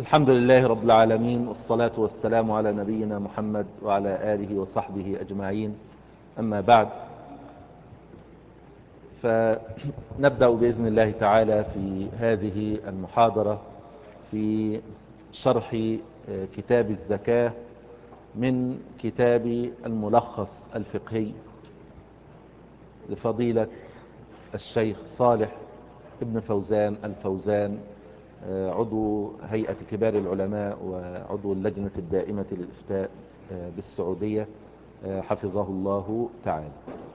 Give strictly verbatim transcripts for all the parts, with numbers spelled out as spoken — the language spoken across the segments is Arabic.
الحمد لله رب العالمين، والصلاة والسلام على نبينا محمد وعلى آله وصحبه أجمعين. أما بعد، فنبدأ بإذن الله تعالى في هذه المحاضرة في شرح كتاب الزكاة من كتاب الملخص الفقهي لفضيلة الشيخ صالح ابن فوزان الفوزان، عضو هيئة كبار العلماء وعضو اللجنة الدائمة للإفتاء بالسعودية، حفظه الله تعالى.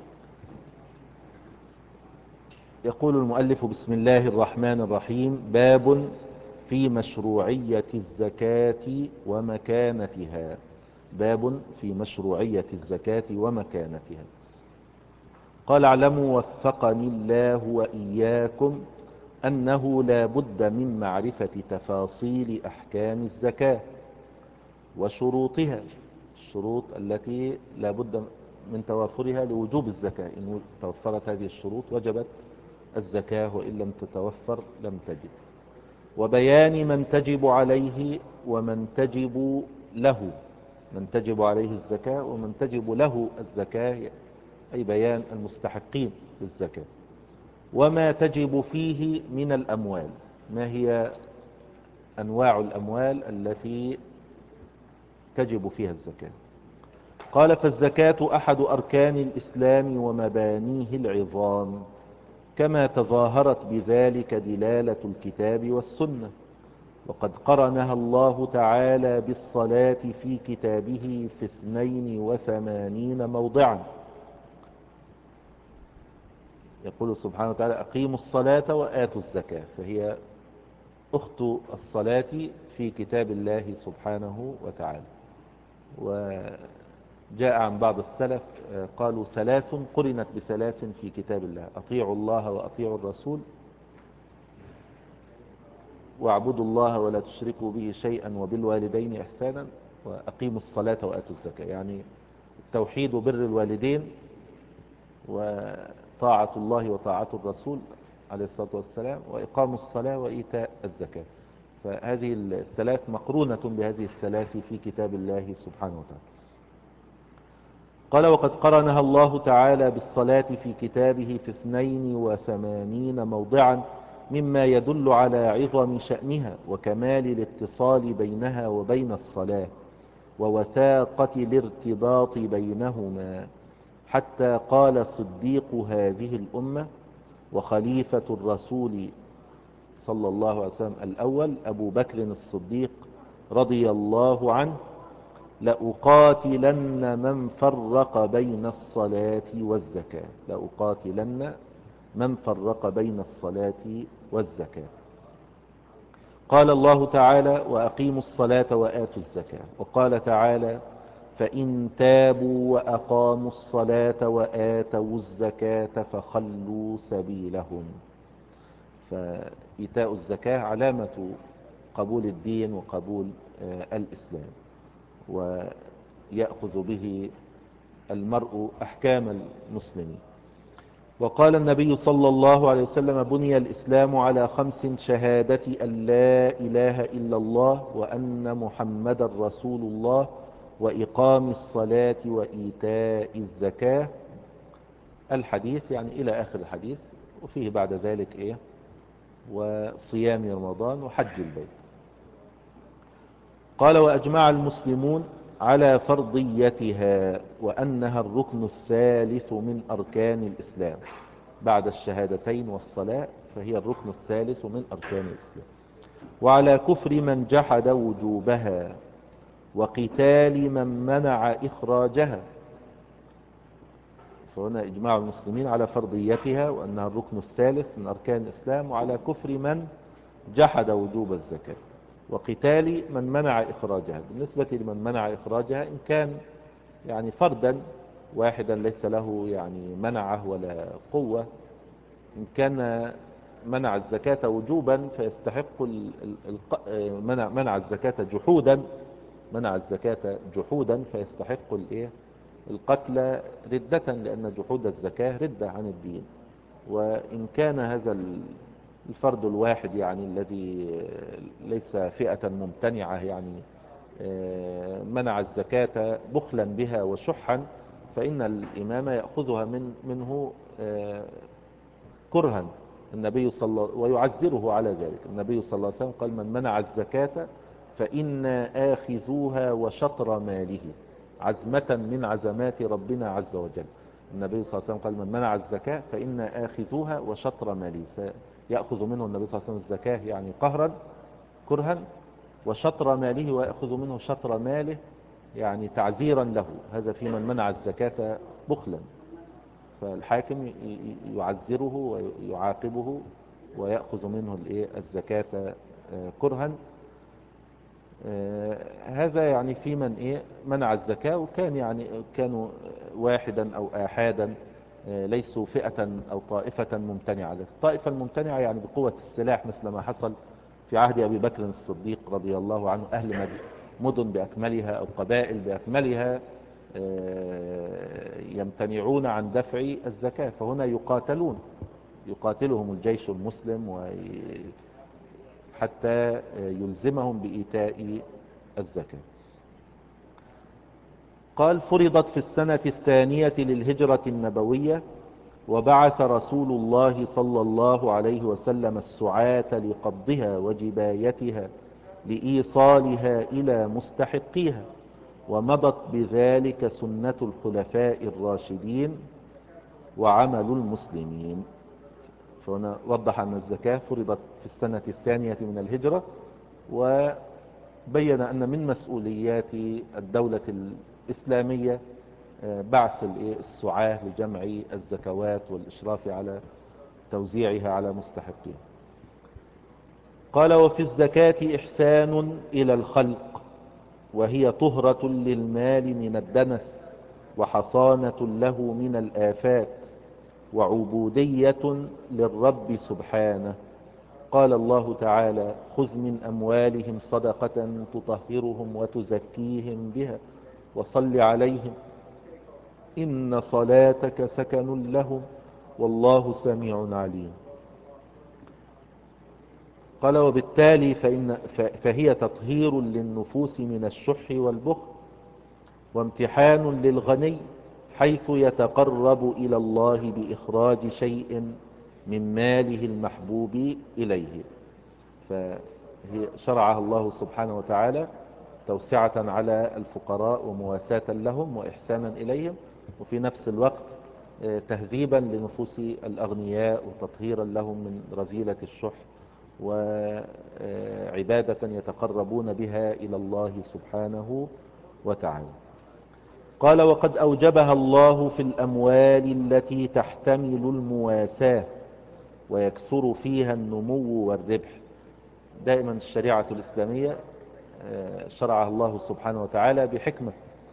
يقول المؤلف: بسم الله الرحمن الرحيم. باب في مشروعية الزكاة ومكانتها. باب في مشروعية الزكاة ومكانتها. قال: اعلموا وفقني الله وإياكم أنه لا بد من معرفة تفاصيل أحكام الزكاة وشروطها، الشروط التي لا بد من توافرها لوجوب الزكاة. إن توفرت هذه الشروط وجبت الزكاة، وإن لم تتوفر لم تجب. وبيان من تجب عليه ومن تجب له، من تجب عليه الزكاة ومن تجب له الزكاة، أي بيان المستحقين للزكاة. وما تجب فيه من الأموال، ما هي أنواع الأموال التي تجب فيها الزكاة. قال: فالزكاة أحد أركان الإسلام ومبانيه العظام، كما تظاهرت بذلك دلالة الكتاب والسنة. وقد قرنها الله تعالى بالصلاة في كتابه في اثنين وثمانين موضعا. يقول سبحانه وتعالى: أقيموا الصلاة وآتوا الزكاة، فهي أخت الصلاة في كتاب الله سبحانه وتعالى. وجاء عن بعض السلف قالوا: ثلاث قرنت بثلاث في كتاب الله: أطيعوا الله وأطيعوا الرسول، واعبدوا الله ولا تشركوا به شيئا، وبالوالدين إحسانا، وأقيموا الصلاة وآتوا الزكاة. يعني التوحيد وبر الوالدين وطاعة الله وطاعة الرسول عليه الصلاة والسلام، وإقام الصلاة وإيتاء الزكاة. فهذه الثلاث مقرونة بهذه الثلاث في كتاب الله سبحانه وتعالى. قال: وقد قرنها الله تعالى بالصلاة في كتابه في اثنين وثمانين موضعا، مما يدل على عظم شأنها وكمال الاتصال بينها وبين الصلاة ووثاقة الارتباط بينهما، حتى قال صديق هذه الأمة وخليفة الرسول صلى الله عليه وسلم الأول أبو بكر الصديق رضي الله عنه: لأقاتلن من فرق بين الصلاة والزكاة. لأقاتلن من فرق بين الصلاة والزكاة. قال الله تعالى: وأقيموا الصلاة وآتوا الزكاة. وقال تعالى: فإن تابوا وأقاموا الصلاة وآتوا الزكاة فخلوا سبيلهم. فإيتاء الزكاة علامة قبول الدين وقبول الإسلام، ويأخذ به المرء أحكام المسلمين. وقال النبي صلى الله عليه وسلم: بني الإسلام على خمس: شهادة أن لا إله إلا الله وأن محمد رسول الله وإقام الصلاة وإيتاء الزكاة. الحديث يعني إلى آخر الحديث، وفيه بعد ذلك إيه؟ وصيام رمضان وحج البيت. قال: وأجمع المسلمون على فرضيتها وأنها الركن الثالث من أركان الإسلام بعد الشهادتين والصلاة، فهي الركن الثالث من أركان الإسلام. وعلى كفر من جحد وجوبها وقتال من منع إخراجها. فهنا إجماع المسلمين على فرضيتها وأنها الركن الثالث من أركان الإسلام، وعلى كفر من جحد وجوب الزكاة وقتال من منع إخراجها. بالنسبة لمن منع إخراجها، إن كان يعني فردا واحدا ليس له يعني منعه ولا قوة، إن كان منع الزكاة وجوبا فيستحق منع, منع الزكاة جحودا منع الزكاة جحودا فيستحق الايه القتل ردة، لأن جحود الزكاة ردة عن الدين. وإن كان هذا الفرد الواحد يعني الذي ليس فئة ممتنعة يعني منع الزكاة بخلا بها وشحا، فإن الإمام يأخذها من منه كرها. النبي صلى الله ويعزره على ذلك. النبي صلى الله عليه وسلم قال: من منع الزكاة فإنا آخذوها وشطر ماله، عزمة من عزمات ربنا عز وجل. النبي صلى الله عليه وسلم قال: من منع الزكاة فإنا آخذوها وشطر ماله، يأخذ منه النبي صلى الله عليه وسلم الزكاة يعني قهرا كرها، وشطر ماله ويأخذ منه شطر ماله يعني تعزيرا له. هذا في من منع الزكاة بخلا، فالحاكم يعزره ويعاقبه ويأخذ منه الزكاة كرها. هذا يعني في من ايه منع الزكاة، وكان يعني كانوا واحدا او احادا، ليسوا فئة او طائفة ممتنعة. الطائفة الممتنعة يعني بقوة السلاح، مثل ما حصل في عهد ابي بكر الصديق رضي الله عنه. اهل مدن باكملها او قبائل باكملها يمتنعون عن دفع الزكاة، فهنا يقاتلون، يقاتلهم الجيش المسلم حتى يلزمهم بإيتاء الزكاة. قال: فرضت في السنة الثانية للهجرة النبوية، وبعث رسول الله صلى الله عليه وسلم السعاة لقبضها وجبايتها لإيصالها إلى مستحقيها، ومضت بذلك سنة الخلفاء الراشدين وعمل المسلمين. فهنا وضح أن الزكاة فرضت في السنة الثانية من الهجرة، وبين أن من مسؤوليات الدولة الإسلامية بعث السعاة لجمع الزكوات والإشراف على توزيعها على مستحقين. قال: وفي الزكاة إحسان إلى الخلق، وهي طهرة للمال من الدنس، وحصانة له من الآفات، وعبودية للرب سبحانه. قال الله تعالى: خذ من أموالهم صدقة تطهرهم وتزكيهم بها وصل عليهم إن صلاتك سكن لهم والله سميع عليم. قال: وبالتالي فإن فهي تطهير للنفوس من الشح والبخل، وامتحان للغني حيث يتقرب إلى الله بإخراج شيء من ماله المحبوب إليه. فهي شرعها الله سبحانه وتعالى توسعة على الفقراء ومواساة لهم وإحسانا إليهم، وفي نفس الوقت تهذيبا لنفوس الأغنياء وتطهيرا لهم من رذيلة الشح، وعبادة يتقربون بها إلى الله سبحانه وتعالى. قال: وقد أوجبها الله في الأموال التي تحتمل المواساة ويكثر فيها النمو والربح. دائما الشريعة الإسلامية شرعها الله سبحانه وتعالى بحكمة،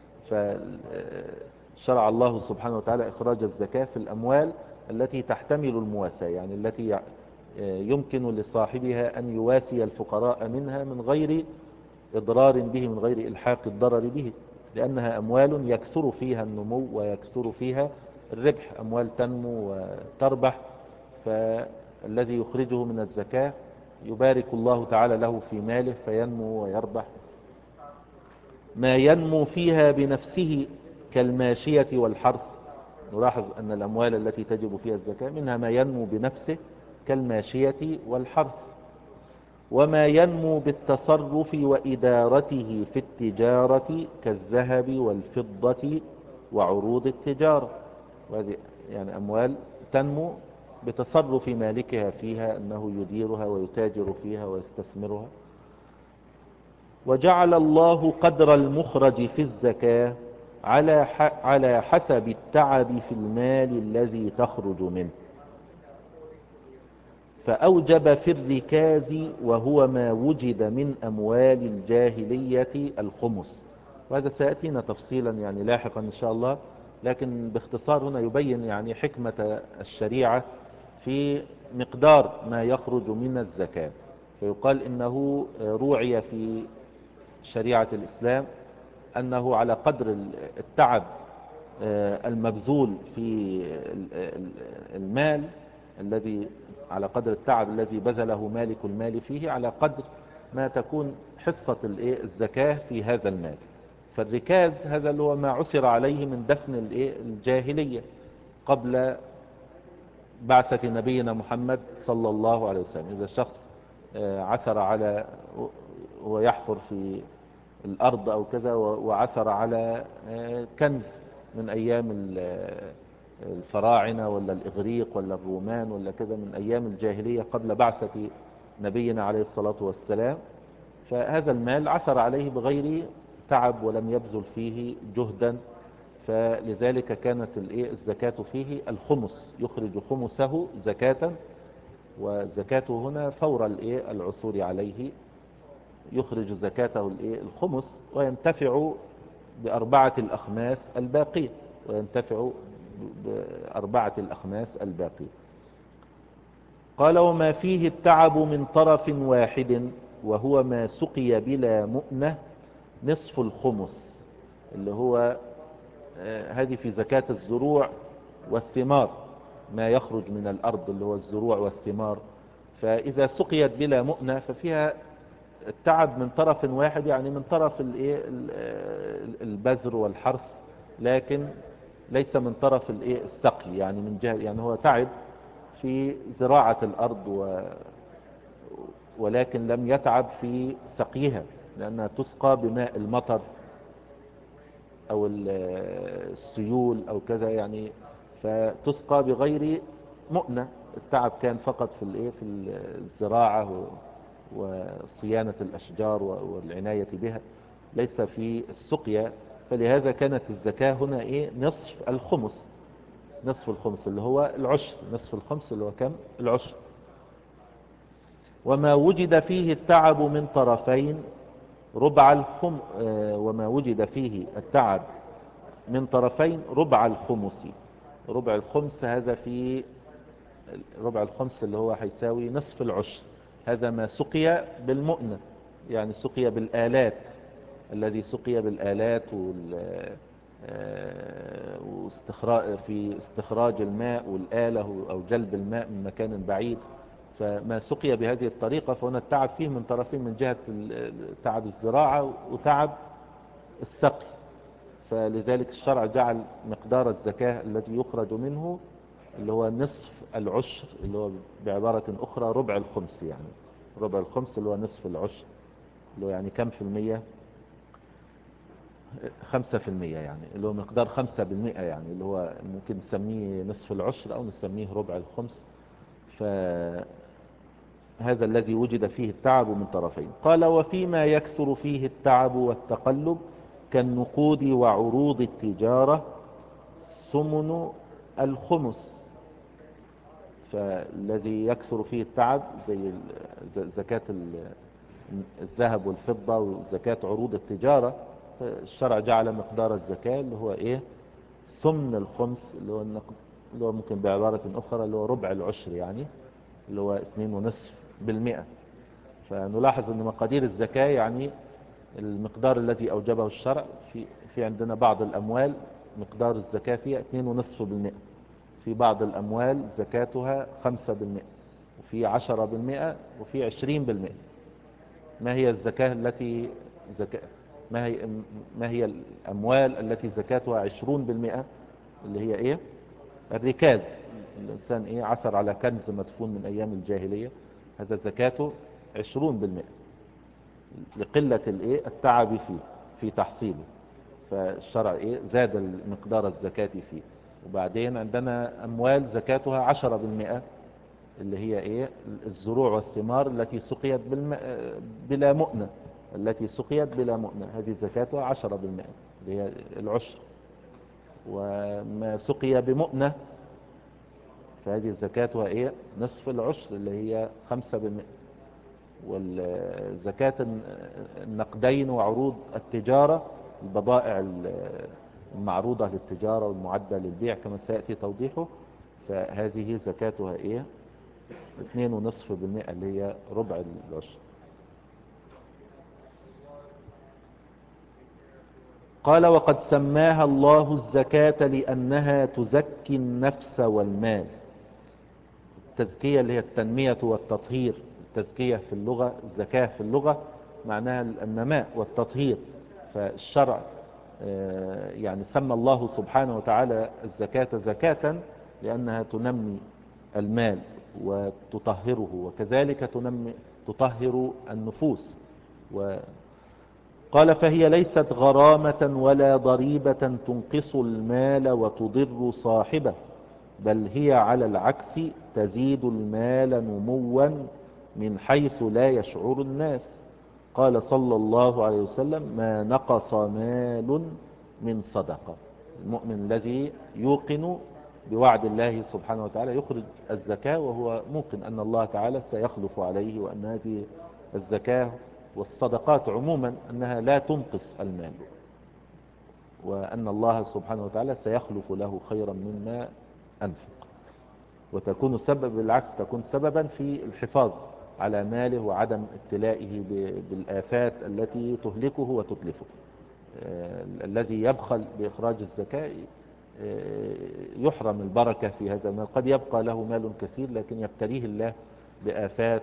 فشرع الله سبحانه وتعالى إخراج الزكاة في الأموال التي تحتمل المواساة، يعني التي يمكن لصاحبها أن يواسي الفقراء منها من غير إضرار به، من غير إلحاق الضرر به، لأنها أموال يكثر فيها النمو ويكثر فيها الربح، أموال تنمو وتربح، فالذي يخرجه من الزكاة يبارك الله تعالى له في ماله فينمو ويربح. ما ينمو فيها بنفسه كالماشية والحرث. نلاحظ أن الأموال التي تجب فيها الزكاة منها ما ينمو بنفسه كالماشية والحرث، وما ينمو بالتصرف وإدارته في التجارة كالذهب والفضة وعروض التجارة. وهذه يعني أموال تنمو بتصرف مالكها فيها، أنه يديرها ويتاجر فيها ويستثمرها. وجعل الله قدر المخرج في الزكاة على على حسب التعب في المال الذي تخرج منه، فأوجب في الركاز وهو ما وجد من أموال الجاهلية الخمس. وهذا سيأتينا تفصيلا يعني لاحقا إن شاء الله، لكن باختصار هنا يبين يعني حكمة الشريعة في مقدار ما يخرج من الزكاة. فيقال إنه روعي في شريعة الإسلام أنه على قدر التعب المبذول في المال الذي على قدر التعب الذي بذله مالك المال فيه، على قدر ما تكون حصة الايه الزكاة في هذا المال. فالركاز هذا اللي هو ما عثر عليه من دفن الايه الجاهلية قبل بعثة نبينا محمد صلى الله عليه وسلم. إذا الشخص عثر على ويحفر في الأرض أو كذا وعثر على كنز من أيام الفراعنة ولا الإغريق ولا الرومان ولا كذا من أيام الجاهلية قبل بعثة نبينا عليه الصلاة والسلام، فهذا المال عثر عليه بغير تعب ولم يبذل فيه جهدا، فلذلك كانت الزكاة فيه الخمس، يخرج خمسه زكاة، وزكاته هنا فور العثور عليه يخرج زكاته الخمس، وينتفع بأربعة الأخماس الباقية وينتفع بأربعة الأخماس الباقية. قال وما فيه التعب من طرف واحد وهو ما سقي بلا مؤنة نصف الخمس، اللي هو آه هذه في زكاة الزروع والثمار، ما يخرج من الأرض اللي هو الزروع والثمار. فإذا سقيت بلا مؤنة ففيها التعب من طرف واحد، يعني من طرف البذر والحرث، لكن ليس من طرف السقي، يعني من جهة يعني هو تعب في زراعة الأرض و ولكن لم يتعب في سقيها، لأنها تسقى بماء المطر أو السيول أو كذا، يعني فتسقى بغير مؤنة. التعب كان فقط في الايه في الزراعة وصيانة الأشجار والعناية بها، ليس في السقيا. فلهذا كانت الزكاة هنا ايه نصف الخمس، نصف الخمس اللي هو العشر، نصف الخمس اللي هو كم العشر. وما وجد فيه التعب من طرفين ربع الخم وما وجد فيه التعب من طرفين ربع الخمس. ربع الخمس هذا في ربع الخمس اللي هو هيساوي نصف العشر، هذا ما سقي بالمؤنة، يعني سقي بالآلات، الذي سقي بالآلات واستخراج في استخراج الماء والآلة أو جلب الماء من مكان بعيد. فما سقي بهذه الطريقة فهنا التعب فيه من طرفين، من جهة تعب الزراعة وتعب السقي. فلذلك الشرع جعل مقدار الزكاة الذي يخرج منه اللي هو نصف العشر، اللي هو بعبارة أخرى ربع الخمس، يعني ربع الخمس اللي هو نصف العشر، اللي هو يعني كم في المية؟ خمسة في المية، يعني اللي هو مقدار خمسة بالمئة، يعني اللي هو ممكن نسميه نصف العشر أو نسميه ربع الخمس. فهذا الذي وجد فيه التعب من طرفين. قال وفيما يكثر فيه التعب والتقلب كالنقود وعروض التجارة ثمن الخمس. فالذي يكثر فيه التعب زي زكاة الذهب والفضة وزكاة عروض التجارة، الشرع جعل مقدار الزكاة اللي هو ايه ثمن الخمس، اللي هو اللي هو ممكن بعبارة اخرى اللي هو ربع العشر، يعني اللي هو اثنين ونصف بالمئة. فنلاحظ ان مقادير الزكاة يعني المقدار الذي اوجبه الشرع، في في عندنا بعض الاموال مقدار الزكاة فيها اثنين ونصف بالمئة، في بعض الاموال زكاتها خمسة بالمئة، وفي عشرة بالمئة، وفي عشرين بالمئة. ما هي الزكاة التي زكاة ما هي ما هي الاموال التي زكاتها عشرون بالمئة؟ اللي هي ايه الركاز. الانسان ايه عثر على كنز مدفون من ايام الجاهلية، هذا زكاته عشرون بالمئة لقلة الايه التعب فيه في تحصيله، فالشرع ايه زاد مقدار الزكاة فيه. وبعدين عندنا اموال زكاتها عشرة بالمئة، اللي هي ايه الزروع والثمار التي سقيت بالم... بلا مؤنة، التي سقيت بلا مؤنة هذه زكاتها عشرة بالمئة اللي هي العشر. وما سقي بمؤنة فهذه زكاتها ايه نصف العشر اللي هي خمسة بالمئة. والزكاة النقدين وعروض التجارة، البضائع المعروضة للتجارة والمعدة للبيع كما سيأتي توضيحه، فهذه زكاتها ايه اثنين ونصف بالمئة اللي هي ربع العشر. قال وقد سماها الله الزكاة لأنها تزكي النفس والمال. التزكية اللي هي التنمية والتطهير. التزكية في اللغة، الزكاة في اللغة معناها النماء والتطهير. فالشرع يعني سمى الله سبحانه وتعالى الزكاة زكاة لأنها تنمي المال وتطهره، وكذلك تنمي تطهر النفوس. وقال فهي ليست غرامة ولا ضريبة تنقص المال وتضر صاحبه، بل هي على العكس تزيد المال نموا من حيث لا يشعر الناس. قال صلى الله عليه وسلم ما نقص مال من صدقة. المؤمن الذي يوقن بوعد الله سبحانه وتعالى يخرج الزكاة وهو موقن أن الله تعالى سيخلف عليه، وأن هذه الزكاة والصدقات عموما أنها لا تنقص المال، وأن الله سبحانه وتعالى سيخلف له خيرا مما أنفق، وتكون سبب بالعكس تكون سببا في الحفاظ على ماله وعدم ابتلائه بالآفات التي تهلكه وتتلفه. الذي يبخل بإخراج الزكاة يحرم البركة في هذا المال. قد يبقى له مال كثير لكن يبتليه الله بآفات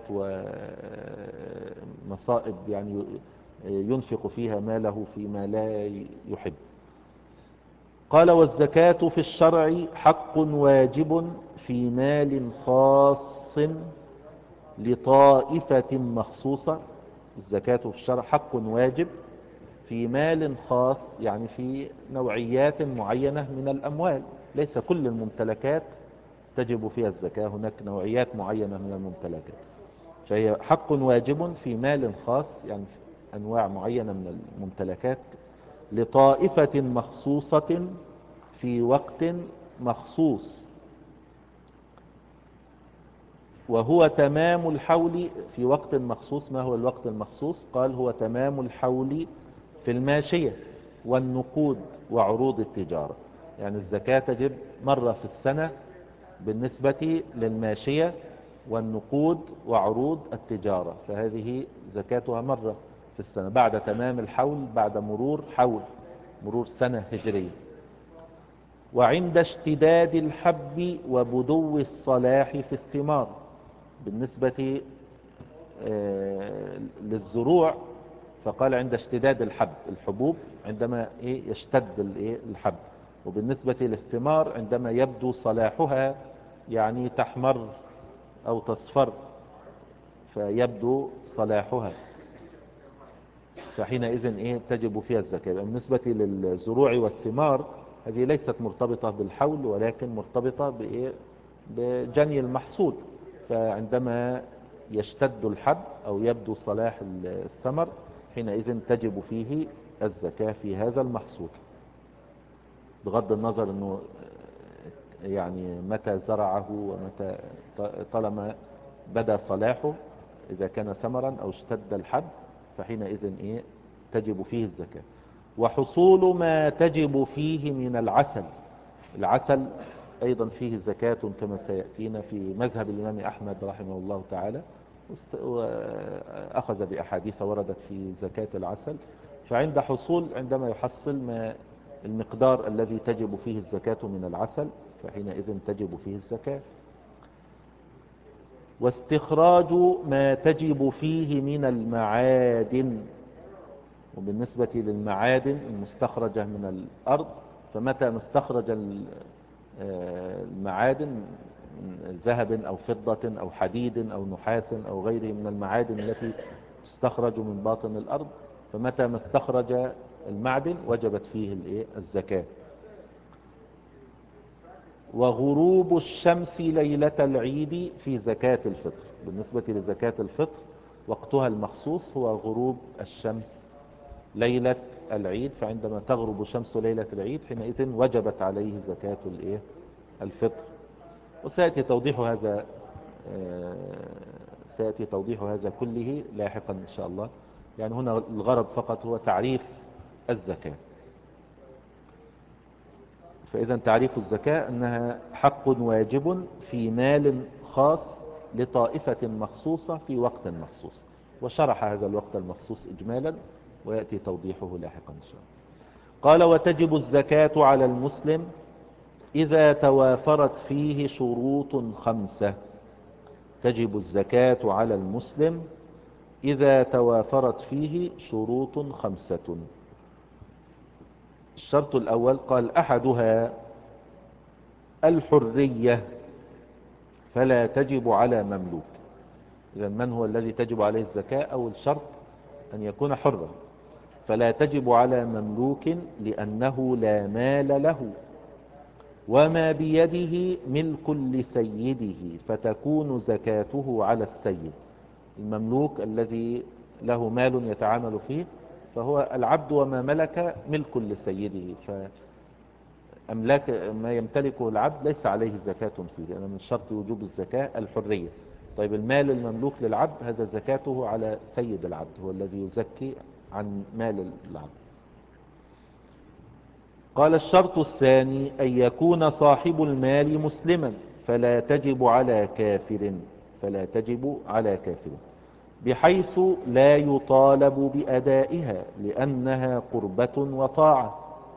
ومصائب يعني ينفق فيها ماله فيما لا يحب. قال والزكاة في الشرع حق واجب في مال خاص لطائفة مخصوصة. الزكاة في الشرع حق واجب في مال خاص، يعني في نوعيات معينة من الأموال، ليس كل الممتلكات تجب فيها الزكاة، هناك نوعيات معينة من الممتلكات. فهي حق واجب في مال خاص، يعني في أنواع معينة من الممتلكات لطائفة مخصوصة في وقت مخصوص، وهو تمام الحول. في وقت مخصوص، ما هو الوقت المخصوص؟ قال هو تمام الحول في الماشية والنقود وعروض التجارة. يعني الزكاة تجب مرة في السنة بالنسبة للماشية والنقود وعروض التجارة، فهذه زكاتها مرة في السنة بعد تمام الحول، بعد مرور حول، مرور سنة هجرية. وعند اشتداد الحب وبدو الصلاح في الثمار. بالنسبة للزروع فقال عند اشتداد الحب، الحبوب عندما ايه يشتد الايه الحب. وبالنسبة للثمار عندما يبدو صلاحها، يعني تحمر او تصفر فيبدو صلاحها، فحينئذ ايه تجب فيها الزكاة. بالنسبة للزروع والثمار هذه ليست مرتبطة بالحول، ولكن مرتبطة بايه بجني المحصول. فعندما يشتد الحب او يبدو صلاح الثمر حينئذ تجب فيه الزكاة في هذا المحصول، بغض النظر انه يعني متى زرعه ومتى، طالما بدا صلاحه، اذا كان ثمرا او اشتد الحب فحينئذ ايه تجب فيه الزكاة. وحصول ما تجب فيه من العسل. العسل ايضا فيه زكاة كما سيأتينا في مذهب الامام احمد رحمه الله تعالى، واخذ باحاديث وردت في زكاة العسل. فعند حصول، عندما يحصل ما المقدار الذي تجب فيه الزكاة من العسل فحينئذ تجب فيه الزكاة. واستخراج ما تجب فيه من المعادن. وبالنسبة للمعادن المستخرجة من الأرض، فمتى نستخرج المعادن ذهب أو فضة أو حديد أو نحاس أو غيره من المعادن التي تستخرج من باطن الأرض، فمتى ما استخرج المعدن وجبت فيه الزكاة. وغروب الشمس ليلة العيد في زكاة الفطر. بالنسبة لزكاة الفطر وقتها المخصوص هو غروب الشمس ليلة العيد، فعندما تغرب الشمس ليلة العيد حينئذ وجبت عليه زكاة الفطر. وسيأتي توضيح هذا سيأتي توضيح هذا كله لاحقا إن شاء الله. يعني هنا الغرض فقط هو تعريف الزكاة. فإذا تعريف الزكاة أنها حق واجب في مال خاص لطائفة مخصوصة في وقت مخصوص، وشرح هذا الوقت المخصوص إجمالا ويأتي توضيحه لاحقا إن شاء الله. قال وتجب الزكاة على المسلم إذا توافرت فيه شروط خمسة. تجب الزكاة على المسلم إذا توافرت فيه شروط خمسة. الشرط الأول قال أحدها الحرية فلا تجب على مملوك. إذا من هو الذي تجب عليه الزكاة؟ أول شرط أن يكون حرا، فلا تجب على مملوك لأنه لا مال له، وما بيده ملك لسيده فتكون زكاته على السيد. المملوك الذي له مال يتعامل فيه فهو العبد، وما ملك ملك لسيده، فأملاك ما يمتلكه العبد ليس عليه زكاة فيه، لأن من شرط وجوب الزكاة الحرية. طيب المال المملوك للعبد هذا زكاته على سيد العبد، هو الذي يزكي عن مال العبد. قال الشرط الثاني أن يكون صاحب المال مسلما فلا تجب على كافر، فلا تجب على كافر بحيث لا يطالب بأدائها لأنها قربة وطاعة،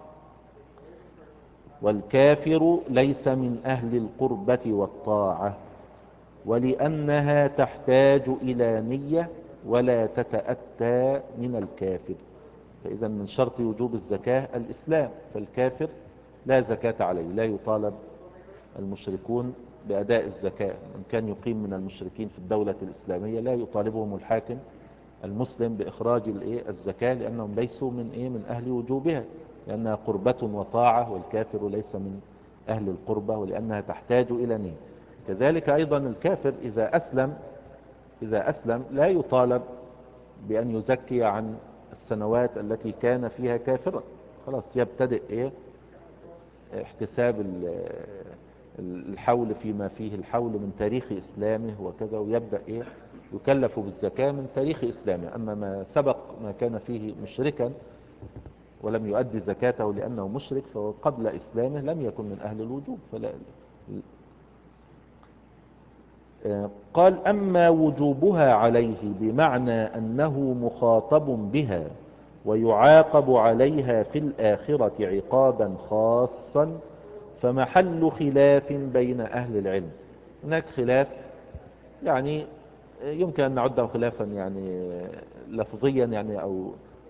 والكافر ليس من أهل القربة والطاعة، ولأنها تحتاج إلى نية ولا تتأتى من الكافر. فإذا من شرط وجوب الزكاة الإسلام، فالكافر لا زكاة عليه، لا يطالب المشركون بأداء الزكاة. من كان يقيم من المشركين في الدولة الإسلامية لا يطالبهم الحاكم المسلم بإخراج الزكاة، لأنهم ليسوا من إيه من أهل وجوبها، لأنها قربة وطاعة، والكافر ليس من أهل القربة، ولأنها تحتاج إلى نية. كذلك أيضا الكافر إذا أسلم إذا أسلم لا يطالب بأن يزكي عن السنوات التي كان فيها كافرا، خلاص يبتدئ إيه احتساب الحول فيما فيه الحول من تاريخ إسلامه وكذا، ويبدأ إيه يكلف بالزكاة من تاريخ إسلامه. أما ما سبق ما كان فيه مشركا ولم يؤدي زكاته لأنه مشرك، فهو قبل إسلامه لم يكن من أهل الوجوب. فلا قال أما وجوبها عليه بمعنى أنه مخاطب بها ويعاقب عليها في الآخرة عقابا خاصا فمحل خلاف بين أهل العلم. هناك خلاف يعني يمكن أن نعده خلافا يعني لفظيا يعني أو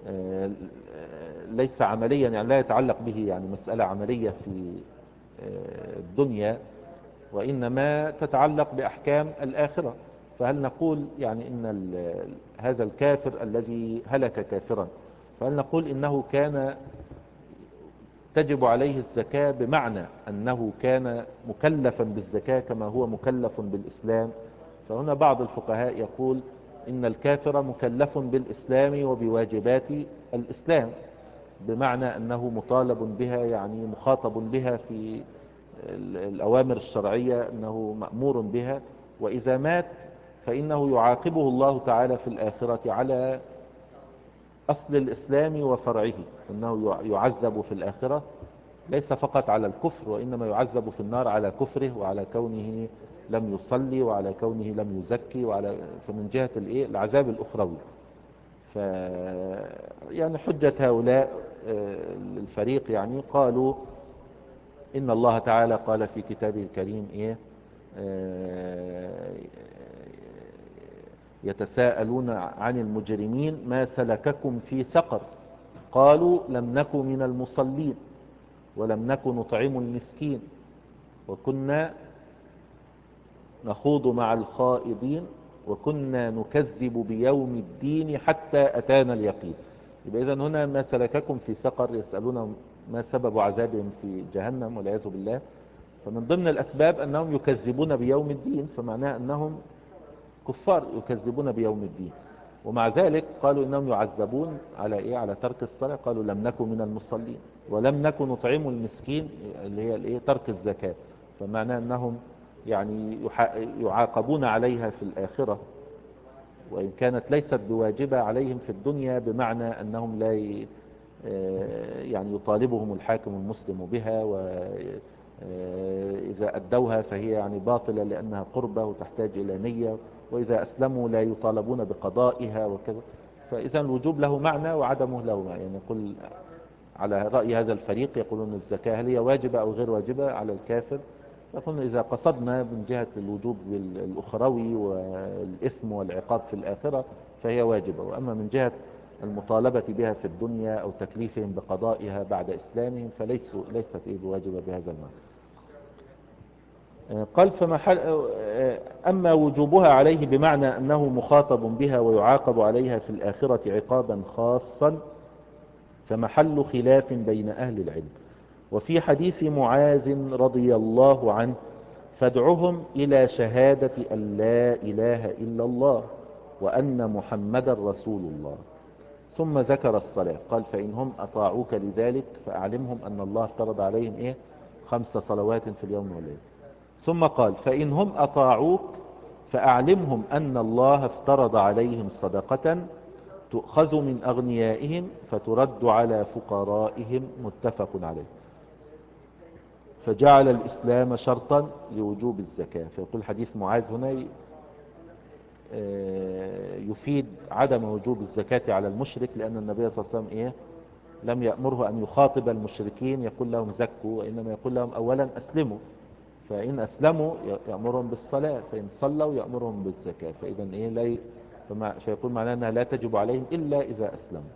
ليس عمليا، يعني لا يتعلق به يعني مسألة عملية في الدنيا، وإنما تتعلق بأحكام الآخرة. فهل نقول يعني إن هذا الكافر الذي هلك كافرا، فهل نقول إنه كان تجب عليه الزكاة بمعنى أنه كان مكلفا بالزكاة كما هو مكلف بالإسلام؟ فهنا بعض الفقهاء يقول إن الكافر مكلف بالإسلام وبواجبات الإسلام، بمعنى أنه مطالب بها، يعني مخاطب بها في الأوامر الشرعية، أنه مأمور بها. وإذا مات فإنه يعاقبه الله تعالى في الآخرة على أصل الإسلام وفرعه، أنه يعذب في الآخرة ليس فقط على الكفر، وإنما يعذب في النار على كفره وعلى كونه لم يصلي وعلى كونه لم يزكي، وعلى فمن جهة الإيه العذاب الأخروي. ف يعني حجة هؤلاء الفريق يعني قالوا إن الله تعالى قال في كتابه الكريم إيه يتساءلون عن المجرمين ما سلككم في سقر قالوا لم نك من المصلين ولم نك نطعم المسكين وكنا نخوض مع الخائضين وكنا نكذب بيوم الدين حتى أتانا اليقين. يبقى إذن هنا ما سلككم في سقر، يسألون ما سبب عذابهم في جهنم والعياذ بالله. فمن ضمن الأسباب أنهم يكذبون بيوم الدين، فمعناه أنهم كفار يكذبون بيوم الدين. ومع ذلك قالوا إنهم يعذبون على إيه على ترك الصلاة، قالوا لم نكن من المصلين ولم نكن نطعم المسكين اللي هي الإيه ترك الزكاة. فمعناه أنهم يعني يعاقبون عليها في الآخرة، وإن كانت ليست بواجبة عليهم في الدنيا، بمعنى أنهم لا يعني يطالبهم الحاكم المسلم بها، وإذا أدوها فهي يعني باطلة لأنها قربة وتحتاج إلى نية، وإذا أسلموا لا يطالبون بقضائها وكذا. فإذا الوجوب له معنى وعدمه له معنى. يعني يقول على رأي هذا الفريق يقولون الزكاة هل هي واجبة أو غير واجبة على الكافر، فقلنا إذا قصدنا من جهة الوجوب الأخروي والإثم والعقاب في الآخرة فهي واجبة، وأما من جهة المطالبة بها في الدنيا أو تكليفهم بقضائها بعد إسلامهم فليسوا ليست إيه بواجبة بهذا المعنى. قال فمحل أما وجوبها عليه بمعنى أنه مخاطب بها ويعاقب عليها في الآخرة عقابا خاصا فمحل خلاف بين أهل العلم. وفي حديث معاذ رضي الله عنه فادعهم إلى شهادة أن لا إله إلا الله وأن محمد رسول الله، ثم ذكر الصلاة قال فإن هم أطاعوك لذلك فأعلمهم أن الله افترض عليهم إيه خمس صلوات في اليوم والليل. ثم قال فإن هم أطاعوك فأعلمهم أن الله افترض عليهم صدقة تؤخذ من أغنيائهم فترد على فقرائهم، متفق عليه. فجعل الإسلام شرطا لوجوب الزكاة. فيقول حديث معاذ هنا يفيد عدم وجوب الزكاة على المشرك، لأن النبي صلى الله عليه وسلم إيه لم يأمره أن يخاطب المشركين يقول لهم زكوا، وإنما يقول لهم أولا أسلموا، فإن أسلموا يأمرهم بالصلاة، فإن صلوا يأمرهم بالزكاة. فإذا إيه لا فيقول معناه أنها لا تجب عليهم إلا إذا أسلموا.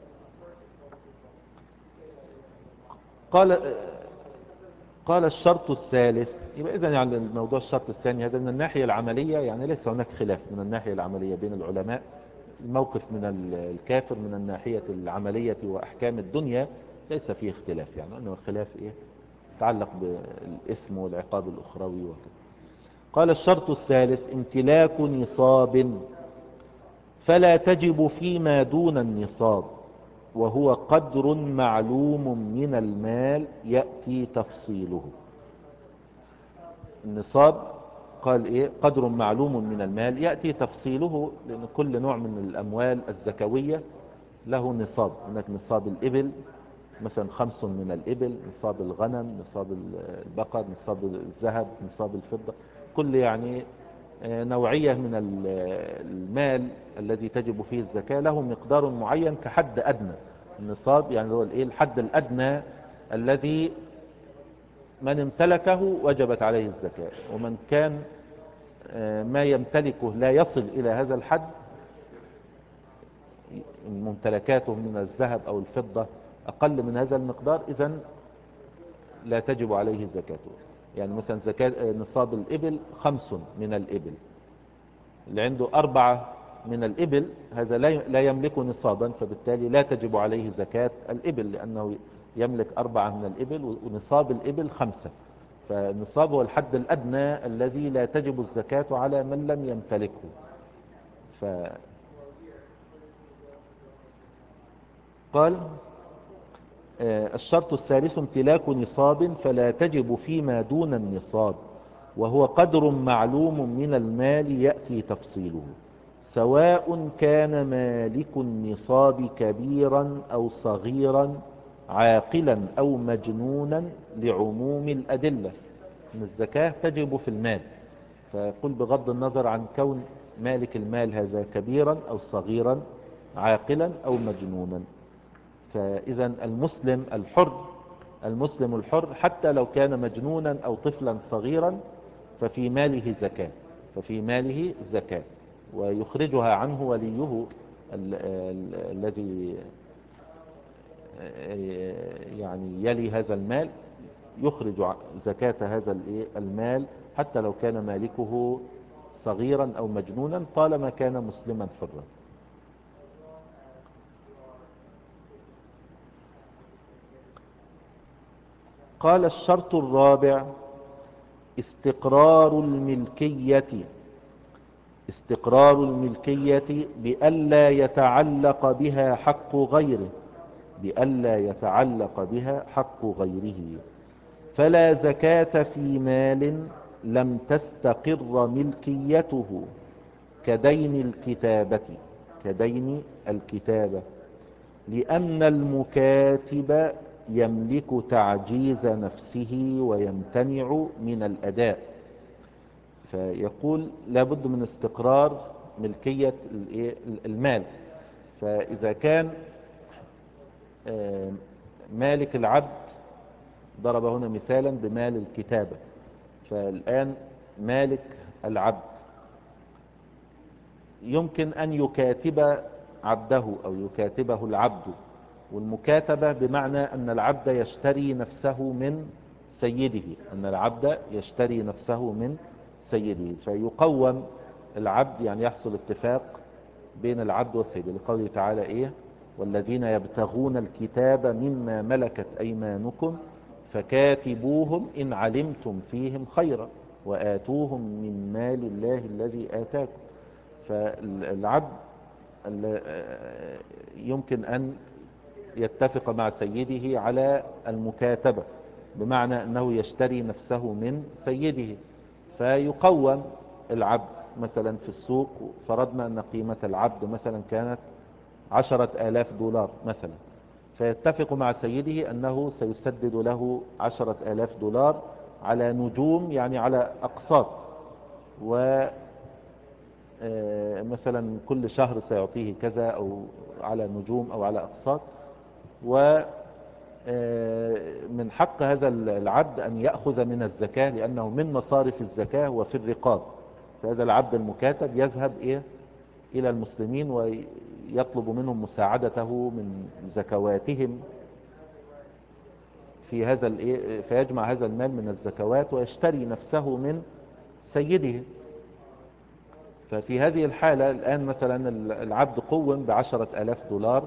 قال قال الشرط الثالث، يبقى إذن يعني الموضوع الشرط الثاني هذا من الناحية العملية يعني ليس هناك خلاف من الناحية العملية بين العلماء. الموقف من الكافر من الناحية العملية وأحكام الدنيا ليس فيه اختلاف، يعني أنه الخلاف إيه يتعلق بالإثم والعقاب الأخروي وكذا. قال الشرط الثالث امتلاك نصاب فلا تجب فيما دون النصاب، وهو قدر معلوم من المال يأتي تفصيله. النصاب قال ايه قدر معلوم من المال يأتي تفصيله، لأن كل نوع من الأموال الزكوية له نصاب. هناك نصاب الإبل مثلا خمس من الإبل، نصاب الغنم، نصاب البقر، نصاب الذهب، نصاب الفضة، كل يعني نوعية من المال الذي تجب فيه الزكاة له مقدار معين كحد أدنى. النصاب يعني هو الايه الحد الأدنى الذي من امتلكه وجبت عليه الزكاة، ومن كان ما يمتلكه لا يصل إلى هذا الحد ممتلكاته من الذهب أو الفضة أقل من هذا المقدار إذن لا تجب عليه زكاته. يعني مثلا زكاة نصاب الإبل خمس من الإبل، اللي عنده أربعة من الإبل هذا لا يملك نصابا، فبالتالي لا تجب عليه زكاة الإبل لأنه يملك أربعة من الإبل ونصاب الإبل خمسة. فالنصاب هو الحد الأدنى الذي لا تجب الزكاة على من لم يمتلكه. ف قال الشرط الثالث امتلاك نصاب فلا تجب فيما دون النصاب، وهو قدر معلوم من المال يأتي تفصيله، سواء كان مالك النصاب كبيرا أو صغيرا عاقلا أو مجنونا، لعموم الأدلة أن الزكاة تجب في المال. فيقول بغض النظر عن كون مالك المال هذا كبيرا أو صغيرا عاقلا أو مجنونا. فإذا المسلم الحر المسلم الحر حتى لو كان مجنونا أو طفلا صغيرا ففي ماله زكاة ففي ماله زكاة ويخرجها عنه وليه الذي يعني يلي هذا المال، يخرج زكاة هذا المال حتى لو كان مالكه صغيرا أو مجنونا طالما كان مسلما حرا. قال الشرط الرابع استقرار الملكية استقرار الملكية بألا يتعلق بها حق غيره بألا يتعلق بها حق غيره. فلا زكاة في مال لم تستقر ملكيته كدين الكتابة كدين الكتابة لأن المكاتب يملك تعجيز نفسه ويمتنع من الأداء. فيقول لابد من استقرار ملكية المال. فإذا كان مالك العبد ضرب هنا مثالا بمال الكتابة، فالآن مالك العبد يمكن أن يكاتب عبده أو يكاتبه العبد، والمكاتبة بمعنى أن العبد يشتري نفسه من سيده، أن العبد يشتري نفسه من سيده، فيقوم العبد، يعني يحصل اتفاق بين العبد والسيد، لقوله تعالى إيه: والذين يبتغون الكتاب مما ملكت أيمانكم فكاتبوهم إن علمتم فيهم خيرا وآتوهم من مال الله الذي آتاكم. فالعبد يمكن أن يتفق مع سيده على المكاتبة، بمعنى أنه يشتري نفسه من سيده، فيقوم العبد مثلا في السوق. فرضنا أن قيمة العبد مثلا كانت عشرة آلاف دولار مثلا، فيتفق مع سيده أنه سيسدد له عشرة آلاف دولار على نجوم، يعني على أقساط، و مثلا كل شهر سيعطيه كذا، أو على نجوم أو على أقساط. ومن حق هذا العبد أن يأخذ من الزكاة، لأنه من مصارف الزكاة وفي الرقاب. فهذا العبد المكاتب يذهب إيه إلى المسلمين ويطلب منهم مساعدته من زكواتهم في هذا الإيه، فيجمع هذا المال من الزكوات ويشتري نفسه من سيده. ففي هذه الحالة الآن مثلا العبد قوم بعشرة آلاف دولار،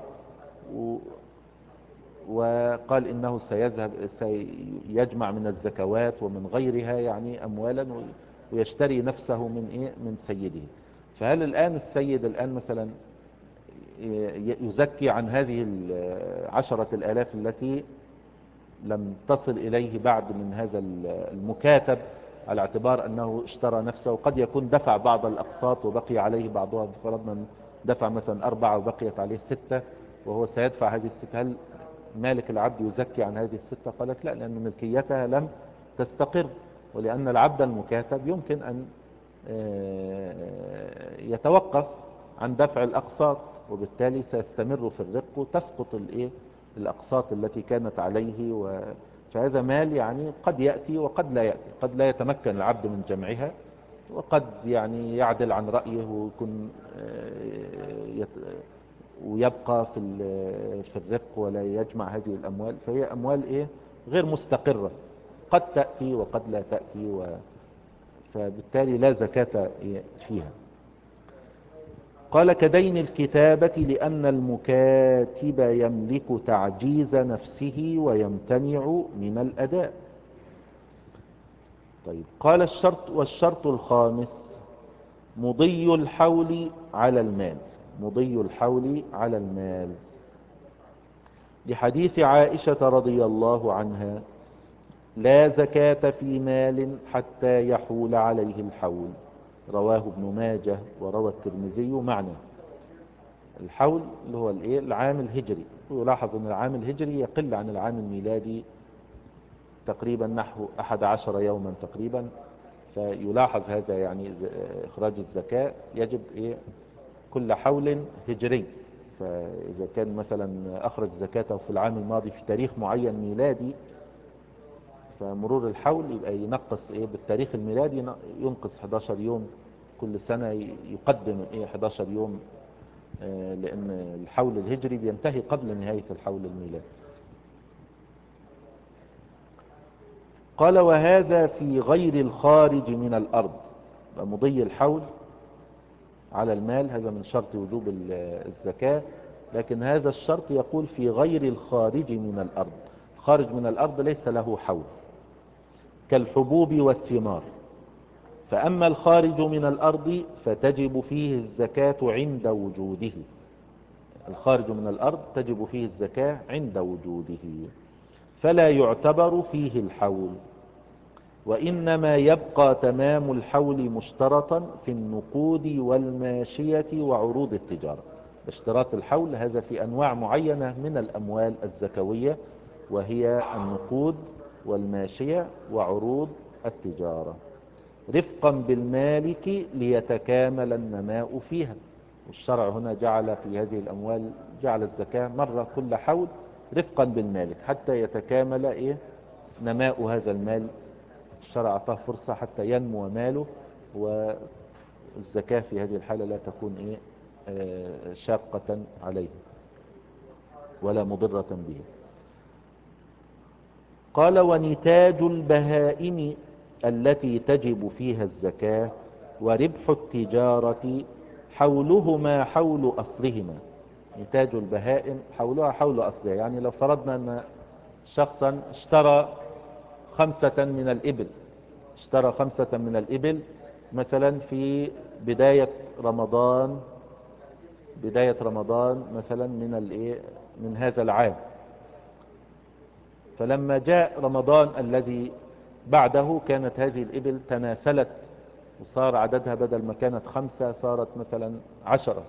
وقال إنه سيذهب سيجمع من الزكوات ومن غيرها يعني أموالا ويشتري نفسه من إيه من سيده. فهل الآن السيد الآن مثلا يزكي عن هذه العشرة الآلاف التي لم تصل إليه بعد من هذا المكاتب، على اعتبار أنه اشترى نفسه، وقد يكون دفع بعض الأقساط وبقي عليه بعضها، فرضنا دفع مثلا أربعة وبقيت عليه ستة وهو سيدفع هذه الستة، هل مالك العبد يزكي عن هذه الستة؟ قالت لا، لأن ملكيتها لم تستقر، ولأن العبد المكاتب يمكن أن يتوقف عن دفع الأقساط، وبالتالي سيستمر في الرق وتسقط الإيه الأقساط التي كانت عليه. و... فهذا مال يعني قد يأتي وقد لا يأتي، قد لا يتمكن العبد من جمعها، وقد يعني يعدل عن رأيه ويكون يت... ويبقى في في الرق ولا يجمع هذه الأموال. فهي أموال إيه غير مستقرة، قد تأتي وقد لا تأتي، و... فبالتالي لا زكاة فيها. قال: كدين الكتابة، لأن المكاتب يملك تعجيز نفسه ويمتنع من الأداء. طيب، قال: الشرط والشرط الخامس مضي الحول على المال. مضي الحول على المال لحديث عائشة رضي الله عنها: لا زكاة في مال حتى يحول عليه الحول. رواه ابن ماجه وروى الترمذي معنى. الحول اللي هو الايه العام الهجري، ويلاحظ ان العام الهجري يقل عن العام الميلادي تقريبا نحو احد عشر يوما تقريبا. فيلاحظ هذا، يعني اخراج الزكاة يجب ايه كل حول هجري. فاذا كان مثلا اخرج زكاته في العام الماضي في تاريخ معين ميلادي، فمرور الحول يبقى ينقص ايه بالتاريخ الميلادي، ينقص احد عشر يوم كل سنة، يقدم ايه احد عشر يوم، لأن الحول الهجري بينتهي قبل نهاية الحول الميلادي. قال: وهذا في غير الخارج من الأرض. مضي الحول على المال هذا من شرط وجوب الزكاة، لكن هذا الشرط يقول في غير الخارج من الأرض. خارج من الأرض ليس له حول، كالحبوب والثمار. فأما الخارج من الأرض فتجب فيه الزكاة عند وجوده. الخارج من الأرض تجب فيه الزكاة عند وجوده، فلا يعتبر فيه الحول، وإنما يبقى تمام الحول مشترطا في النقود والماشية وعروض التجارة. اشتراط الحول هذا في أنواع معينة من الأموال الزكوية، وهي النقود والماشية وعروض التجارة، رفقا بالمالك ليتكامل النماء فيها. والشرع هنا جعل في هذه الأموال جعل الزكاة مرة كل حول رفقا بالمالك حتى يتكامل إيه نماء هذا المال الشرع أعطاه فرصة حتى ينمو ماله، والزكاة في هذه الحالة لا تكون إيه آه، شاقة عليه ولا مضرة به. قال ونتاج البهائم التي تجب فيها الزكاة وربح التجارة حولهما حول أصلهما. نتاج البهائم حولها حول أصلها، يعني لو فرضنا أن شخصا اشترى خمسة من الإبل اشترى خمسة من الإبل مثلا في بداية رمضان بداية رمضان مثلا من الايه من هذا العام، فلما جاء رمضان الذي بعده كانت هذه الإبل تناسلت وصار عددها بدل ما كانت خمسة صارت مثلا عشرة،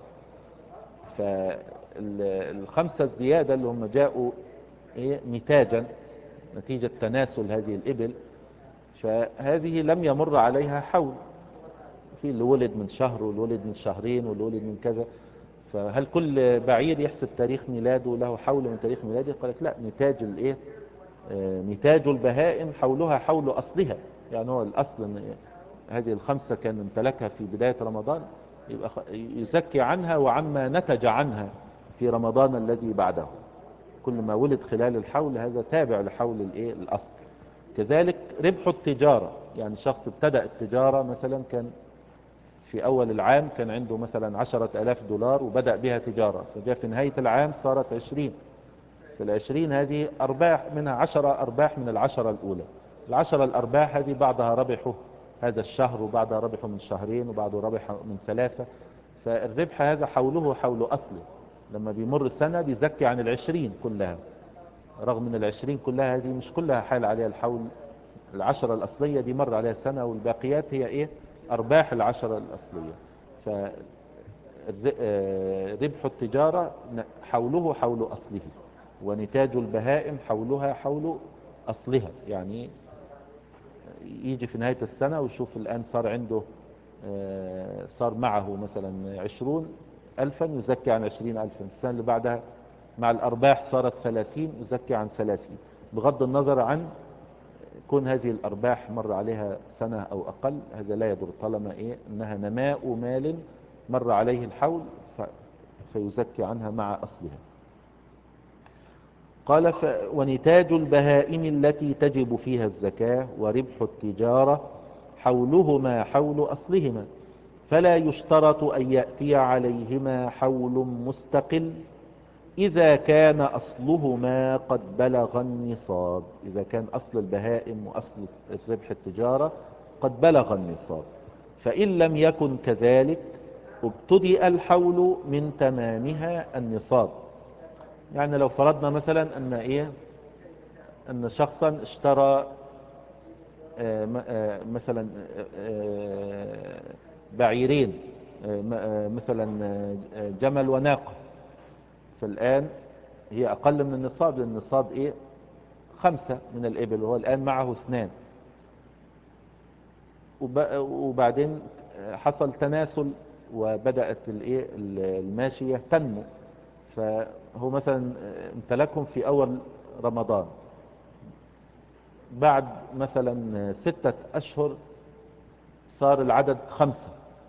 فالخمسة الزيادة اللي هم جاءوا إيه نتاجا نتيجة تناسل هذه الإبل، فهذه لم يمر عليها حول، في اللي ولد من شهر واللي ولد من شهرين واللي ولد من كذا، فهل كل بعير يحسب تاريخ ميلاده له حول من تاريخ ميلاده؟ قال لك لا، نتاج الايه آه نتاج البهائم حولها حول اصلها، يعني هو الاصل ان هذه الخمسة كان امتلكها في بداية رمضان، يبقى يزكي عنها وعما نتج عنها في رمضان الذي بعده، كل ما ولد خلال الحول هذا تابع لحول الايه الاصل. كذلك ربح التجارة، يعني شخص ابتدأ التجارة مثلا كان في أول العام كان عنده مثلا عشرة ألاف دولار وبدأ بها تجارة، فجاء في نهاية العام صارت عشرين، في العشرين هذه أرباح منها عشرة أرباح من العشرة الأولى، العشرة الأرباح هذه بعضها ربحه هذا الشهر وبعضها ربحه من شهرين وبعضه ربحه من ثلاثة، فالربح هذا حوله حول أصله، لما بيمر السنة بيزكي عن العشرين كلها، رغم من العشرين كلها هذه مش كلها حال عليها الحول، العشرة الأصلية دي مر عليها سنة والباقيات هي إيه أرباح العشرة الأصلية. فربح التجارة حوله حول أصله، ونتاج البهائم حولها حول أصلها، يعني يجي في نهاية السنة ويشوف الآن صار عنده صار معه مثلا عشرون ألفا يزكي عن عشرين ألفا، السنة اللي بعدها مع الأرباح صارت ثلاثين يزكي عن ثلاثين، بغض النظر عن كون هذه الأرباح مر عليها سنة أو أقل، هذا لا يضر طالما إيه أنها نماء مال مر عليه الحول فيزكي عنها مع أصلها. قال ف... ونتاج البهائم التي تجب فيها الزكاة وربح التجارة حولهما حول أصلهما، فلا يشترط أن يأتي عليهما حول مستقل إذا كان أصلهما قد بلغ النصاب، إذا كان أصل البهائم وأصل ربح التجارة قد بلغ النصاب، فإن لم يكن كذلك ابتدأ الحول من تمامها النصاب. يعني لو فرضنا مثلا أن إيه أن شخصا اشترى آه آه مثلا آه بعيرين مثلا جمل وناقة، فالآن هي أقل من النصاب، لأن النصاب إيه خمسة من الإبل وهو الآن معه اثنان، وبعدين حصل تناسل وبدأت الإيه الماشية تنمو، فهو مثلا امتلكهم في أول رمضان، بعد مثلا ستة أشهر صار العدد خمسة،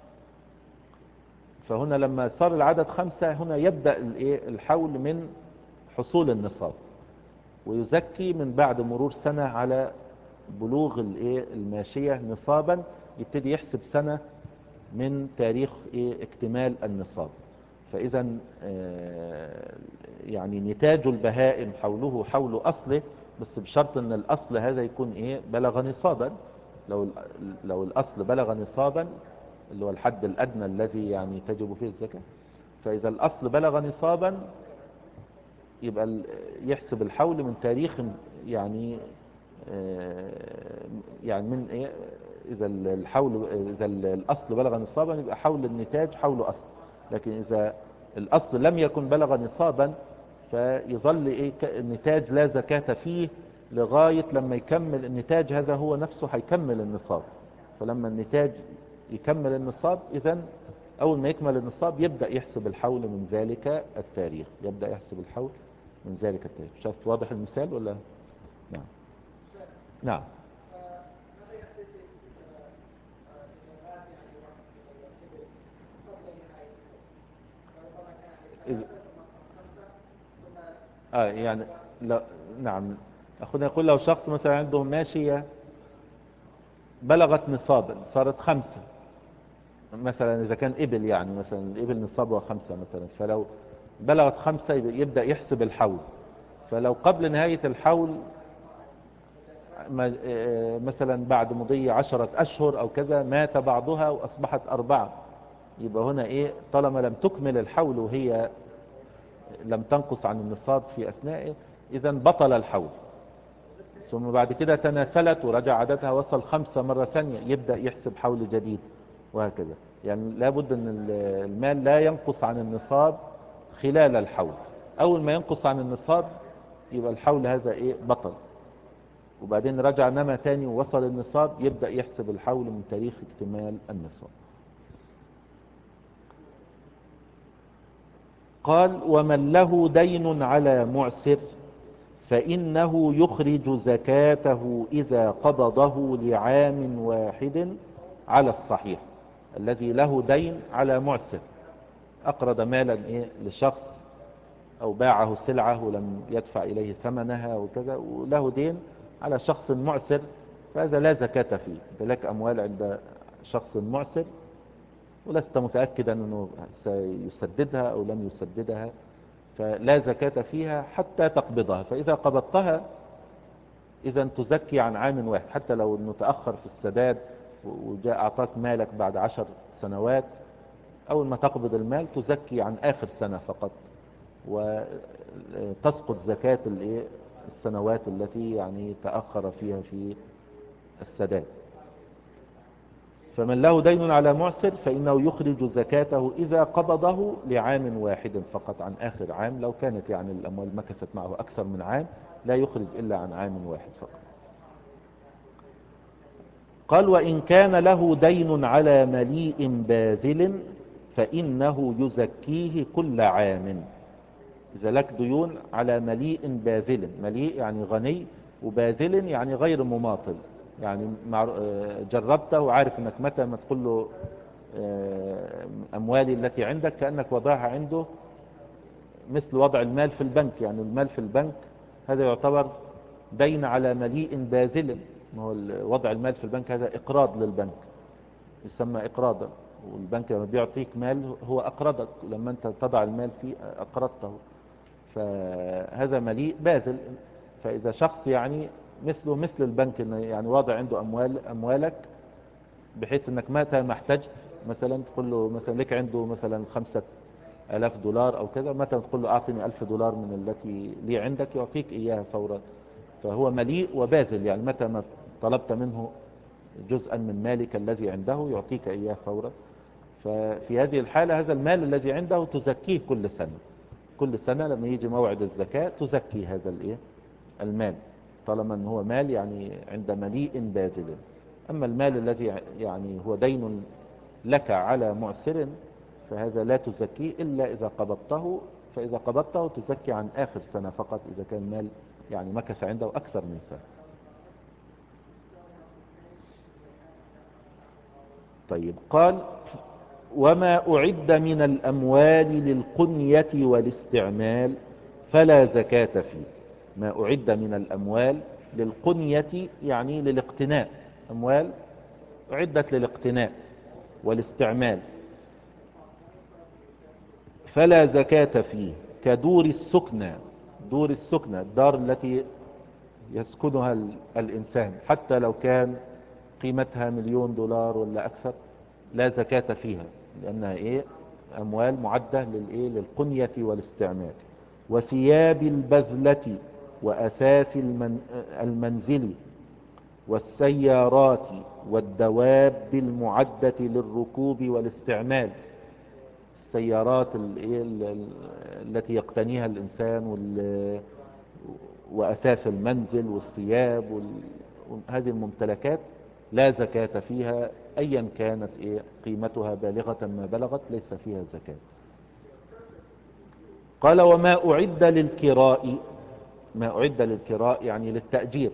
فهنا لما صار العدد خمسة هنا يبدأ الحول من حصول النصاب، ويزكي من بعد مرور سنة على بلوغ الماشية نصابا، يبتدي يحسب سنة من تاريخ اكتمال النصاب. فإذا يعني نتاج البهائم حوله حول أصله، بس بشرط أن الأصل هذا يكون إيه بلغ نصابا، لو لو الأصل بلغ نصابا اللي هو الحد الأدنى الذي يعني تجب فيه الزكاة، فإذا الأصل بلغ نصابا يبقى يحسب الحول من تاريخ يعني يعني من إيه إذا الحول إذا الأصل بلغ نصابا يبقى حول النتاج حول أصل، لكن إذا الأصل لم يكن بلغ نصابا فيظل إيه النتاج لا زكاة فيه لغاية لما يكمل النتاج، هذا هو نفسه هيكمل النصاب، فلما النتاج يكمل النصاب إذن أول ما يكمل النصاب يبدأ يحسب الحول من ذلك التاريخ، يبدأ يحسب الحول من ذلك التاريخ. شفت واضح المثال ولا؟ نعم نعم. إذ- اه يعني لا، نعم، اخونا يقول لو شخص مثلا عنده ماشية بلغت نصابا صارت خمسة، مثلا اذا كان ابل، يعني مثلا الابل نصابها خمسة مثلا، فلو بلغت خمسة يبقى- يبدأ يحسب الحول. فلو قبل نهاية الحول ما- آه، مثلا بعد مضي عشرة اشهر او كذا مات بعضها واصبحت اربعة، يبقى هنا ايه، طالما لم تكمل الحول وهي لم تنقص عن النصاب في اثنائه، اذا بطل الحول. ثم بعد كده تناسلت ورجع عددها وصل خمسة مرة ثانية، يبدأ يحسب حول جديد، وهكذا. يعني لابد ان ال- المال لا ينقص عن النصاب خلال الحول. اول ما ينقص عن النصاب يبقى الحول هذا ايه، بطل. وبعدين رجع نما تاني ووصل النصاب، يبدأ يحسب الحول من تاريخ اكتمال النصاب. قال ومن له دين على معسر فإنه يخرج زكاته إذا قبضه لعام واحد على الصحيح. الذي له دين على معسر، أقرض مالا إيه لشخص أو باعه سلعة ولم يدفع إليه ثمنها وكذا، وله دين على شخص معسر، فهذا لا زكاة فيه. أنت لك أموال عند شخص معسر ولست متأكدا أنه سيسددها أو لم يسددها، فلا زكاة فيها حتى تقبضها. فإذا قبضتها إذا تزكي عن عام واحد، حتى لو أنه تأخر في السداد وجاء أعطاك مالك بعد عشر سنوات، أول ما تقبض المال تزكي عن آخر سنة فقط، وتسقط زكاة الإيه؟ السنوات التي يعني تأخر فيها في السداد. فمن له دين على معسر فإنه يخرج زكاته إذا قبضه لعام واحد فقط، عن آخر عام. لو كانت يعني الأموال مكثت معه أكثر من عام لا يخرج إلا عن عام واحد فقط. قال وإن كان له دين على مليء باذل فإنه يزكيه كل عام. إذا لك ديون على مليء باذل، مليء يعني غني، وباذل يعني غير مماطل، يعني مع- آه، جربته وعارف انك متى ما تقول له آه، اموالي التي عندك كأنك وضعها عنده، مثل وضع المال في البنك. يعني المال في البنك هذا يعتبر دين على مليء باذل. ما هو ال- وضع المال في البنك هذا اقراض للبنك، يسمى اقراضا. والبنك لما بيعطيك مال هو اقرضك، لما انت تضع المال فيه اقرضته، فهذا مليء باذل. فاذا شخص يعني مثله مثل البنك، إنه يعني واضع عنده اموال اموالك، بحيث انك متى ما احتجت مثلا تقول له، مثلا لك عنده مثلا خمسة الاف دولار او كذا، متى تقول له اعطني الف دولار من التي لي عندك يعطيك اياها فورا. فهو مليء وباذل، يعني متى ما طلبت منه جزءا من مالك الذي عنده يعطيك اياه فورا. ففي هذه الحالة هذا المال الذي عنده تزكيه كل سنة. كل سنة لما يجي موعد الزكاة تزكي هذا الايه، المال، طالما ان هو مال يعني عند مليء باذل. اما المال الذي يعني هو دين لك على معسر فهذا لا تزكيه الا اذا قبضته. فاذا قبضته تزكي عن اخر سنة فقط، اذا كان مال يعني مكث عنده اكثر من سنة. طيب قال وما أعد من الأموال للقنية والاستعمال فلا زكاة فيه. ما أعد من الأموال للقنية يعني للاقتناء، أموال أعدت للاقتناء والاستعمال فلا زكاة فيه، كدور السكنى. دور السكنى الدار التي يسكنها ال- الإنسان، حتى لو كان قيمتها مليون دولار ولا أكثر لا زكاة فيها، لأنها إيه، أموال معدة للإيه، للقنية والاستعمال. وثياب البذلة وأثاث المن المنزل والسيارات والدواب المعدة للركوب والاستعمال. السيارات الإيه، ال- ال- التي يقتنيها الإنسان وال- وأثاث المنزل والثياب وال- وهذه الممتلكات لا زكاة فيها أيا كانت إيه قيمتها، بالغة ما بلغت ليس فيها زكاة. قال وما أعد للكراء. ما أعد للكراء يعني للتأجير،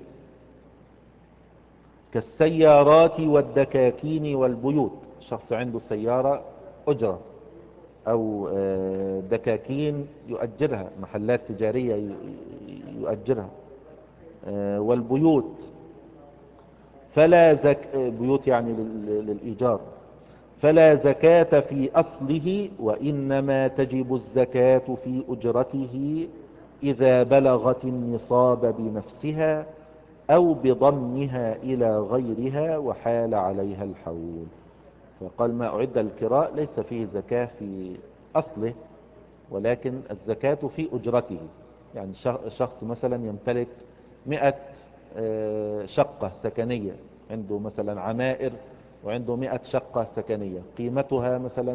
كالسيارات والدكاكين والبيوت. شخص عنده سيارة أجرة أو آه، دكاكين يؤجرها، محلات تجارية ي- يؤجرها، آه، والبيوت فلا زك... بيوت يعني لل- للإيجار، فلا زكاة في أصله، وإنما تجب الزكاة في أجرته إذا بلغت النصاب بنفسها أو بضمها إلى غيرها وحال عليها الحول. فقال ما أعد الكراء ليس فيه زكاة في أصله، ولكن الزكاة في أجرته. يعني شخ- شخص مثلا يمتلك مئة آه، شقة سكنية، عنده مثلا عمائر وعنده مئة شقة سكنية، قيمتها مثلا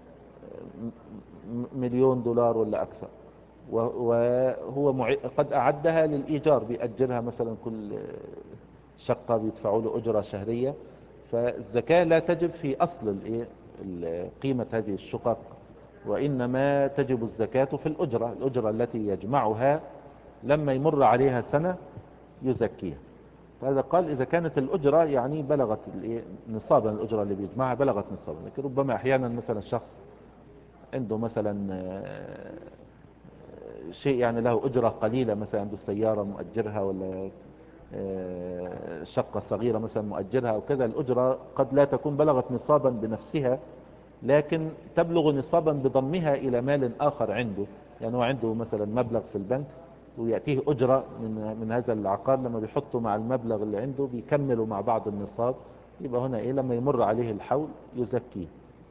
م- مليون دولار ولا أكثر، و- وهو مع- قد أعدها للإيجار، بيأجرها مثلا كل شقة بيدفعوا له أجرة شهرية. فالزكاة لا تجب في أصل الإيه؟ ال- قيمة هذه الشقق، وإنما تجب الزكاة في الأجرة، الأجرة التي يجمعها لما يمر عليها سنة يزكيها. فهذا قال إذا كانت الأجرة يعني بلغت الإيه؟ نصابا، الأجرة اللي بيجمعها بلغت نصابا. لكن ربما أحيانا مثلا الشخص عنده مثلا آه، شيء يعني له أجرة قليلة، مثلا عنده سيارة مؤجرها، ولا آه، شقة صغيرة مثلا مؤجرها أو كذا، الأجرة قد لا تكون بلغت نصابا بنفسها، لكن تبلغ نصابا بضمها إلى مال آخر عنده. يعني هو عنده مثلا مبلغ في البنك ويأتيه أجرة من من هذا العقار، لما بيحطه مع المبلغ اللي عنده بيكملوا مع بعض النصاب، يبقى هنا إيه لما يمر عليه الحول يزكيه.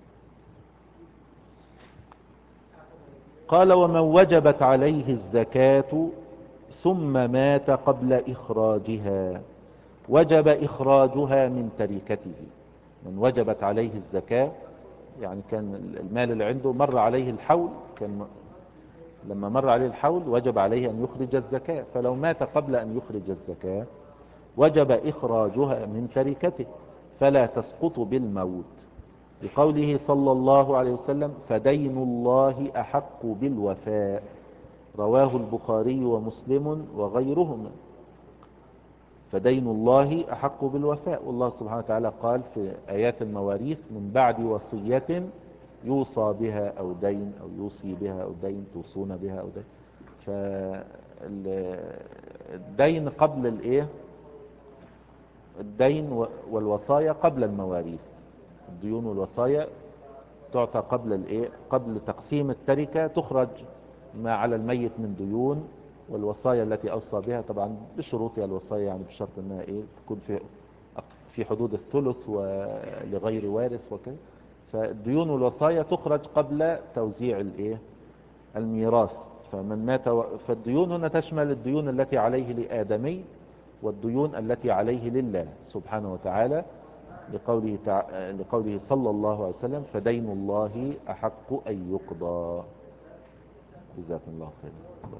قال ومن وجبت عليه الزكاة ثم مات قبل إخراجها وجب إخراجها من تركته. من وجبت عليه الزكاة يعني كان المال اللي عنده مر عليه الحول، كان لما مر عليه الحول وجب عليه أن يخرج الزكاة، فلو مات قبل أن يخرج الزكاة وجب إخراجها من تركته فلا تسقط بالموت، بقوله صلى الله عليه وسلم فدين الله أحق بالوفاء، رواه البخاري ومسلم وغيرهما. فدين الله أحق بالوفاء، والله سبحانه وتعالى قال في آيات المواريث من بعد وصية يوصى بها أو دين، أو يوصي بها أو دين، توصون بها أو دين. فالدين قبل الايه، الدين والوصايا قبل المواريث، الديون والوصايا تعطى قبل الايه، قبل تقسيم التركة، تخرج ما على الميت من ديون، والوصايا التي اوصى بها طبعا بشروطها، الوصايا يعني بشرط انها ايه تكون في في حدود الثلث ولغير وارث وكذا. فالديون والوصايا تخرج قبل توزيع الايه، الميراث. فمن مات و... فالديون هنا تشمل الديون التي عليه لآدمي، والديون التي عليه لله سبحانه وتعالى، لقوله, تع... لقوله صلى الله عليه وسلم فدين الله أحق أن يقضى. جزاكم الله خيرا.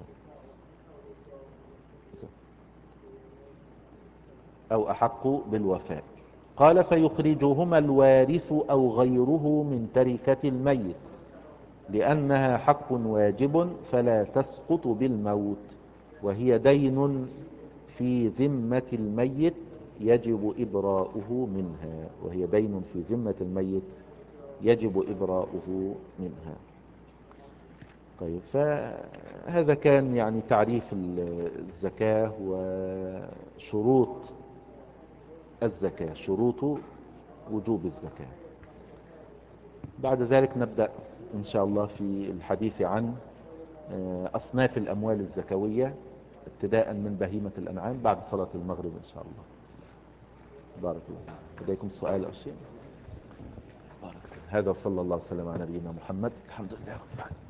أو أحق بالوفاء. قال فيخرجهما الوارث أو غيره من تركة الميت لأنها حق واجب فلا تسقط بالموت، وهي دين في ذمة الميت يجب إبراؤه منها، وهي دين في ذمة الميت يجب إبراؤه منها. طيب، فهذا كان يعني تعريف الزكاة وشروط الزكاة، شروط وجوب الزكاة. بعد ذلك نبدأ إن شاء الله في الحديث عن أصناف الأموال الزكوية ابتداء من بهيمة الأنعام بعد صلاة المغرب إن شاء الله. بارك الله. لديكم سؤال أو شيء؟ بارك الله. هذا صلى الله وسلم على نبينا محمد. الحمد لله رب العالمين.